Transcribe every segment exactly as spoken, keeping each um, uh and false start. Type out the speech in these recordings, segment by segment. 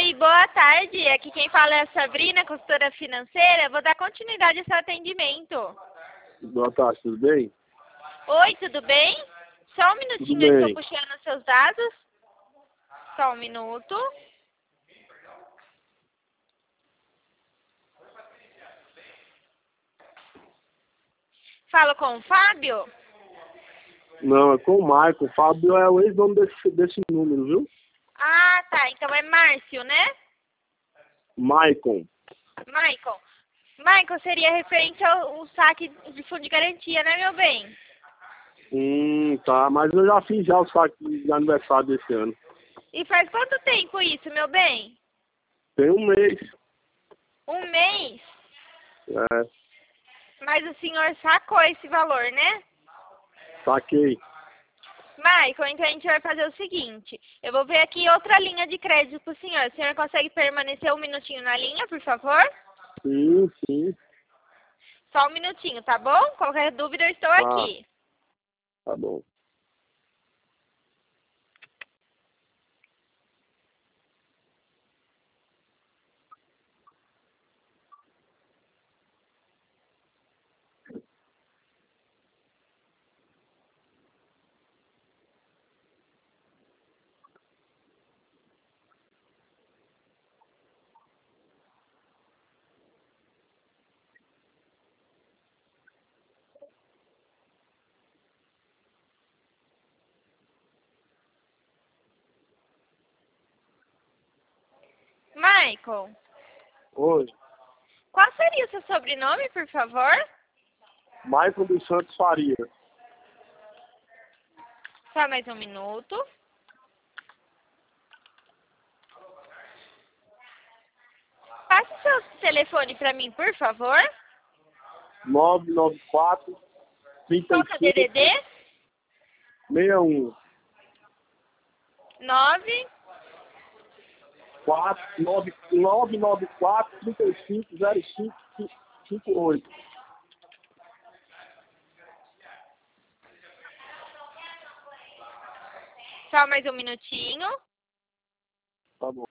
Oi, boa tarde. Aqui quem fala é a Sabrina, consultora financeira. Vou dar continuidade ao seu atendimento. Boa tarde, tudo bem? Oi, tudo bem? Só um minutinho, eu estou bem. puxando os seus dados. Só um minuto. Falo com o Fábio? Não, é com o Maicon. O Fábio é o ex-dono desse, desse número, viu? Ah, tá. Então é Márcio, né? Maicon. Michael. Michael, seria referente ao, ao saque de fundo de garantia, né, meu bem? Hum, tá. Mas eu já fiz já o saque de aniversário desse ano. E faz quanto tempo isso, meu bem? Tem um mês. Um mês? É, Mas o senhor sacou esse valor, né? saquei. Michael, então a gente vai fazer o seguinte. Eu vou ver aqui outra linha de crédito pro senhor. O senhor consegue permanecer um minutinho na linha, por favor? Sim, sim. Só um minutinho, tá bom? Qualquer dúvida eu estou Tá, aqui. tá bom. Michael, Oi. qual seria o seu sobrenome, por favor? Maicon dos Santos Faria. Só mais um minuto. Passe o seu telefone para mim, por favor. nove nove quatro, trinta Qual e que é o cinco, D D D? sessenta e um. nove. quatro, nove, nove nove quatro, trinta e cinco, zero cinco, cinco oito. Só mais um minutinho. Tá bom.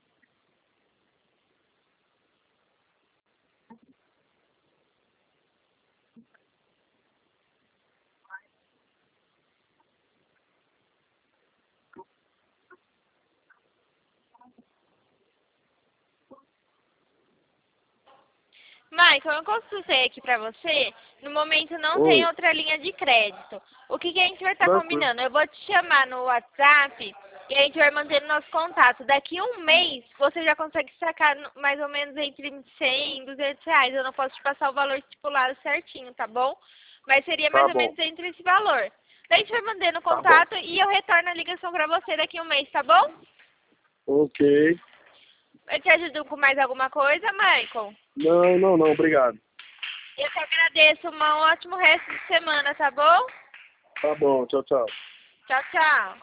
Michael, eu consultei aqui pra você. No momento não tem Oi. outra linha de crédito. O que, que a gente vai estar Tranquilo. combinando? Eu vou te chamar no WhatsApp e a gente vai manter o nosso contato. Daqui a um mês você já consegue sacar no- mais ou menos entre cem e duzentos reais. Eu não posso te passar o valor estipulado certinho, tá bom? Mas seria mais Tá ou bom. menos entre esse valor. Daí a gente vai mantendo o Tá bom. contato e eu retorno a ligação pra você daqui a um mês, tá bom? Ok. Eu te ajudo com mais alguma coisa, Michael? Não, não, não. Obrigado. Eu te agradeço. Um ótimo resto de semana, tá bom? Tá bom. Tchau, tchau. Tchau, tchau.